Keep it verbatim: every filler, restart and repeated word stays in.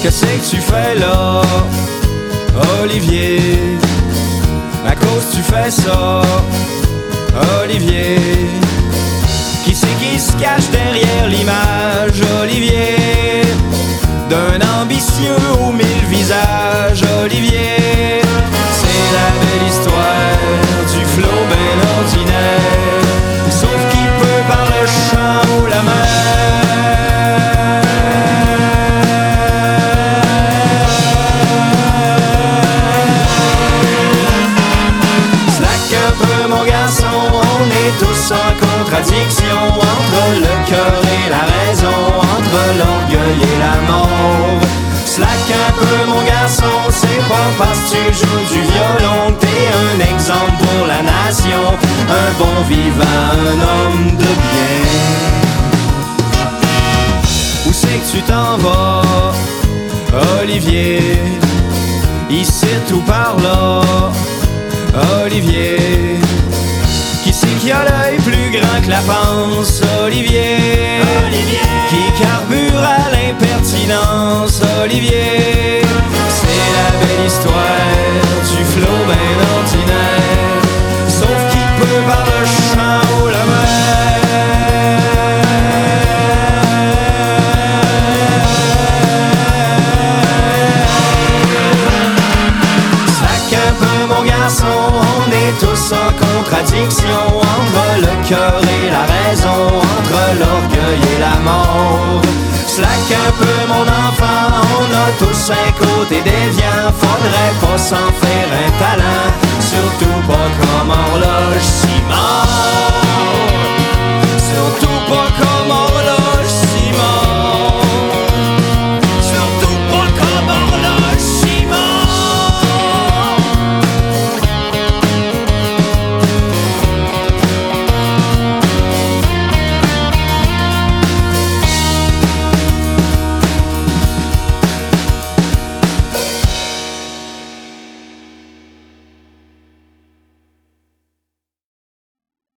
Qu'est-ce que tu fais là, Olivier? À cause tu fais ça, Olivier? Qui c'est qui se cache derrière l'image, Olivier? D'un ambitieux aux mille visages, Olivier? C'est la belle histoire du flot ben ordinaire, sauf qui peut par le champ ou la mer. Slack un peu mon garçon, on est tous en contradiction entre le cœur et la raison, entre l'orgueil et la mort. Slack un peu mon garçon, c'est pas parce que tu joues du violon que t'es un exemple pour la nation, un bon vivant, un homme de bien. Où c'est que tu t'en vas, Olivier? Ici ou par là, Olivier? Qui c'est qui a l'œil plus grand que la panse, Olivier? Olivier. Qui carbure à l'impertinence, Olivier? C'est la belle histoire du flot ben ordinaire, sauf qui peut par le champ ou la mer. Slack un peu mon garçon, on est tous en contradiction entre le cœur et la raison, entre l'orgueil et la mort. Slack un peu mon enfant, on a tous un côté déviant, faudrait pas s'en faire un talent, surtout pas comme Orla.